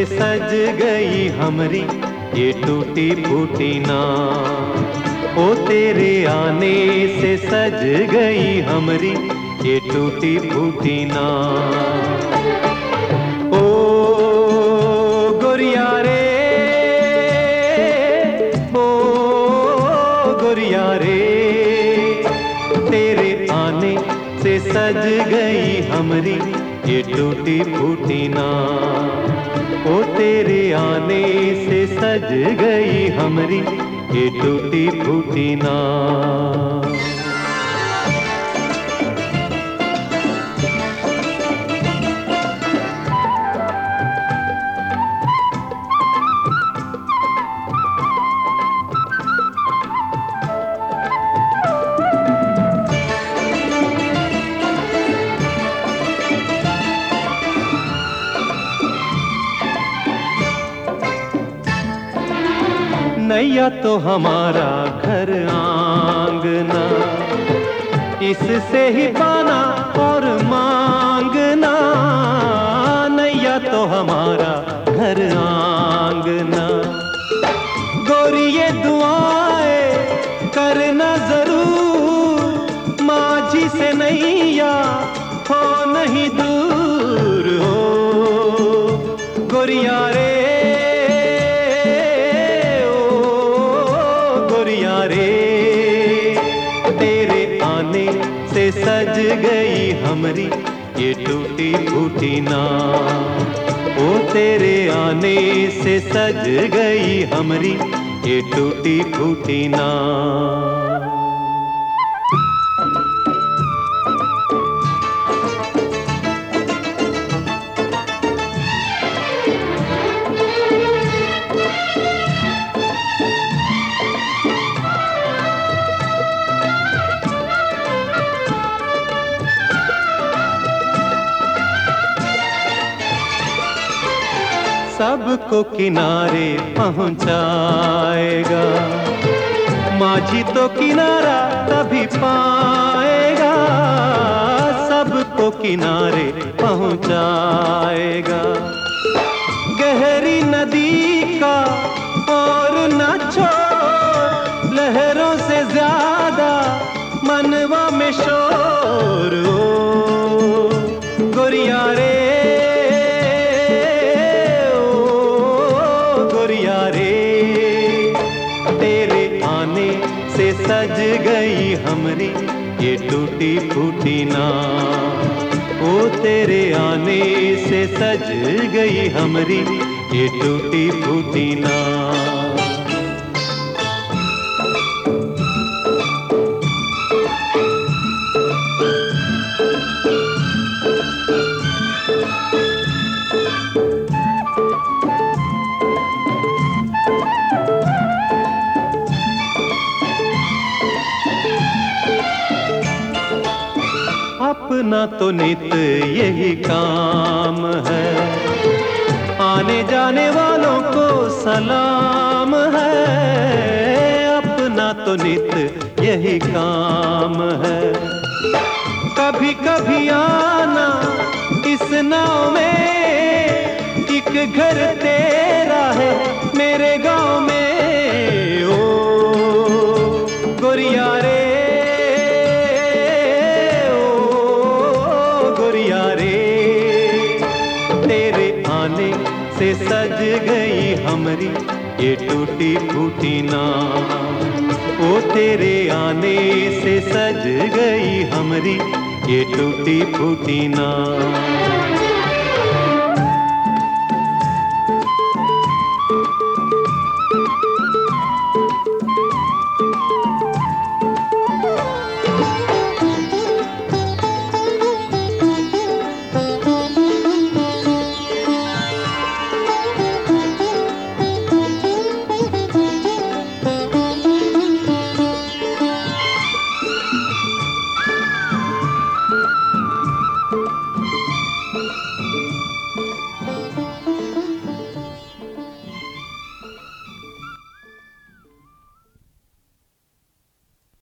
से सज गई हमरी ये टूटी फूटी नाव। ओ तेरे आने से सज गई हमरी ये टूटी फूटी नाव। ओ गोरिया रे, ओ गोरिया रे, तेरे आने से सज गई हमरी ये टूटी फूटी नाव। ओ तेरे आने से सज गई हमरी ये टूटी फूटी नाव। नैया तो हमारा घर आंगना, इससे ही पाना और मांगना। नैया तो हमारा घर आंगना, गोरी ये दुआएं करना जरूर, माझी से नैया हो नहीं दूर। हो गोरिया रे, तेरे आने से सज गई हमरी ये टूटी फूटी नाव। ओ तेरे आने से सज गई हमरी ये टूटी फूटी नाव। सबको किनारे पहुंचाएगा, माझी तो किनारा तभी पाएगा। सबको किनारे पहुंचाएगा, गहरी नदी का और न छोड़, लहरों से ज्यादा मनवा में शोर। ओ गोरिया रे, सज गई हमरी ये टूटी फूटी नाव। ओ तेरे आने से सज गई हमरी ये टूटी फूटी नाव। अपना तो नित यही काम है, आने जाने वालों को सलाम है। अपना तो नित यही काम है, कभी कभी आना इस नाव में, एक घर तेरा है मेरे गांव में। ओ गोरिया रे, से सज गई हमरी ये टूटी फूटी नाव। ओ तेरे आने से सज गई हमरी ये टूटी फूटी नाव।